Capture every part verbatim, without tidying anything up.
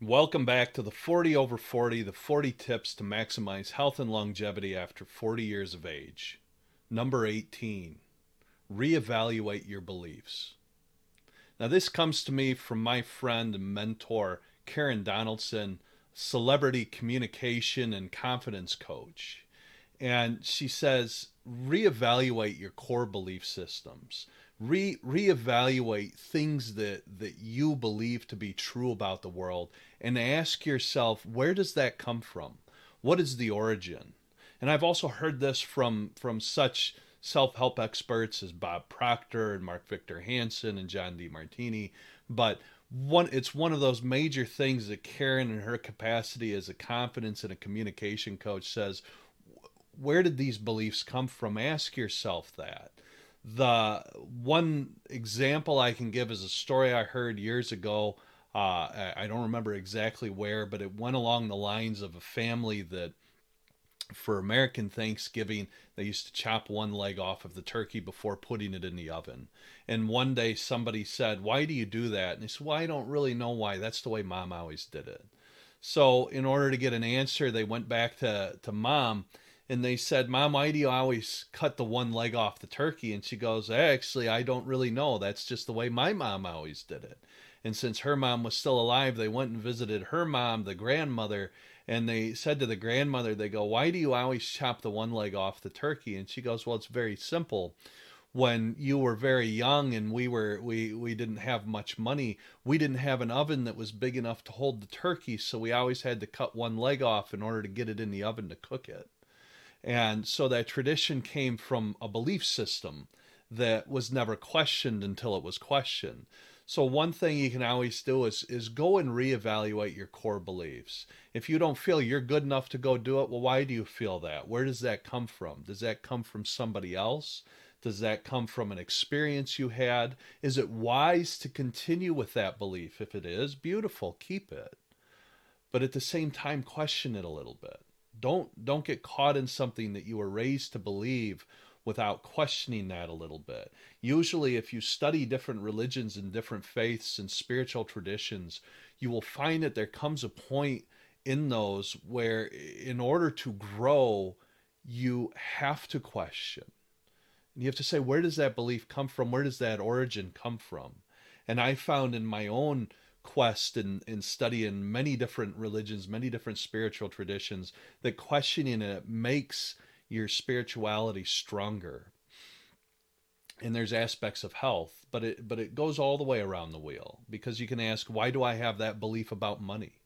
Welcome back to the forty over forty, the forty tips to maximize health and longevity after forty years of age. Number eighteen, reevaluate your beliefs. Now, this comes to me from my friend and mentor, Karen Donaldson, celebrity communication and confidence coach. And she says, reevaluate your core belief systems. Re reevaluate things that that you believe to be true about the world and ask yourself, where does that come from? What is the origin? And I've also heard this from from such self-help experts as Bob Proctor and Mark Victor Hansen and John DeMartini. But one it's one of those major things that Karen, in her capacity as a confidence and a communication coach, says, where did these beliefs come from? Ask yourself that. The one example I can give is a story I heard years ago. Uh, I don't remember exactly where, but it went along the lines of a family that for American Thanksgiving, they used to chop one leg off of the turkey before putting it in the oven. And one day somebody said, "Why do you do that?" And they said, "Well, I don't really know why. That's the way Mom always did it." So, in order to get an answer, they went back to, to Mom and they said, "Mom, why do you always cut the one leg off the turkey?" And she goes, "Actually, I don't really know. That's just the way my mom always did it." And since her mom was still alive, they went and visited her mom, the grandmother, and they said to the grandmother, they go, "Why do you always chop the one leg off the turkey?" And she goes, "Well, it's very simple. When you were very young and we were we we didn't have much money, we didn't have an oven that was big enough to hold the turkey, so we always had to cut one leg off in order to get it in the oven to cook it." And so that tradition came from a belief system that was never questioned until it was questioned. So one thing you can always do is is go and reevaluate your core beliefs. If you don't feel you're good enough to go do it, well, why do you feel that? Where does that come from? Does that come from somebody else? Does that come from an experience you had? Is it wise to continue with that belief? If it is, beautiful, keep it. But at the same time, question it a little bit. Don't don't get caught in something that you were raised to believe without questioning that a little bit. Usually, if you study different religions and different faiths and spiritual traditions, you will find that there comes a point in those where, in order to grow, you have to question. You have to say, where does that belief come from? Where does that origin come from? And I found in my own quest and in, in studying many different religions, many different spiritual traditions, that questioning it makes your spirituality stronger. And there's aspects of health, but it but it goes all the way around the wheel, because you can ask, why do I have that belief about money?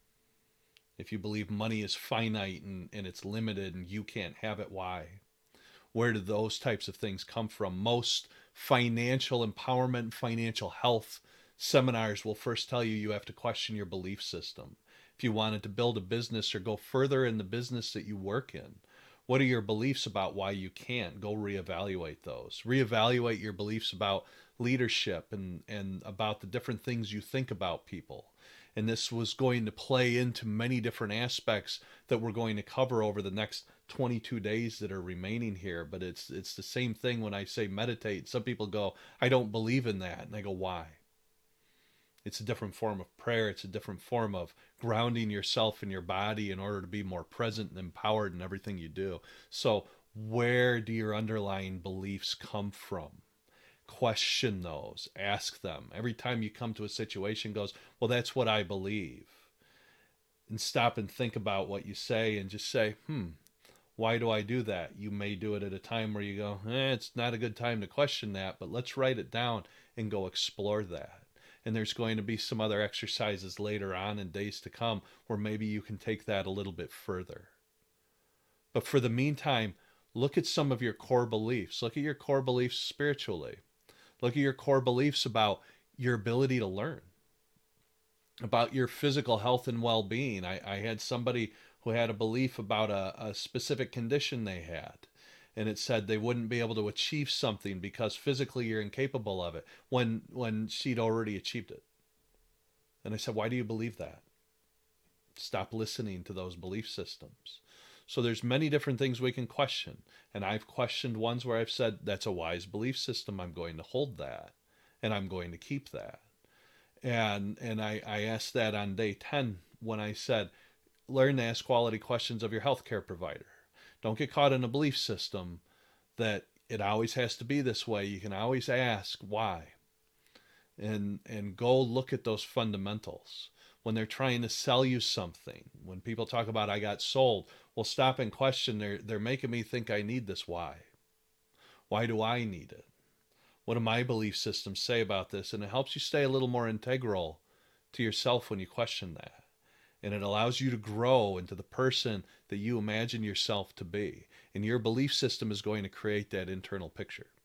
If you believe money is finite and, and it's limited and you can't have it, why? Where do those types of things come from? Most financial empowerment, financial health seminars will first tell you you have to question your belief system. If you wanted to build a business or go further in the business that you work in, what are your beliefs about why you can't? Go reevaluate those. Reevaluate your beliefs about leadership and, and about the different things you think about people. And this was going to play into many different aspects that we're going to cover over the next twenty-two days that are remaining here. But it's it's the same thing when I say meditate. Some people go, "I don't believe in that." And I go, "Why?" It's a different form of prayer. It's a different form of grounding yourself in your body in order to be more present and empowered in everything you do. So where do your underlying beliefs come from? Question those. Ask them. Every time you come to a situation, goes, "Well, that's what I believe." And stop and think about what you say and just say, hmm, why do I do that? You may do it at a time where you go, eh, it's not a good time to question that, but let's write it down and go explore that. And there's going to be some other exercises later on in days to come where maybe you can take that a little bit further. But for the meantime, look at some of your core beliefs. Look at your core beliefs spiritually. Look at your core beliefs about your ability to learn, about your physical health and well being. I, I had somebody who had a belief about a, a specific condition they had. And it said they wouldn't be able to achieve something because physically you're incapable of it, when when she'd already achieved it. And I said, "Why do you believe that?" Stop listening to those belief systems. So there's many different things we can question. And I've questioned ones where I've said, that's a wise belief system. I'm going to hold that. And I'm going to keep that. And and I, I asked that on day ten when I said, learn to ask quality questions of your healthcare provider. Don't get caught in a belief system that it always has to be this way. You can always ask why. And and go look at those fundamentals. When they're trying to sell you something, when people talk about I got sold, well, stop and question. They're they're making me think I need this. Why? Why do I need it? What do my belief systems say about this? And it helps you stay a little more integral to yourself when you question that. And it allows you to grow into the person that you imagine yourself to be. And your belief system is going to create that internal picture.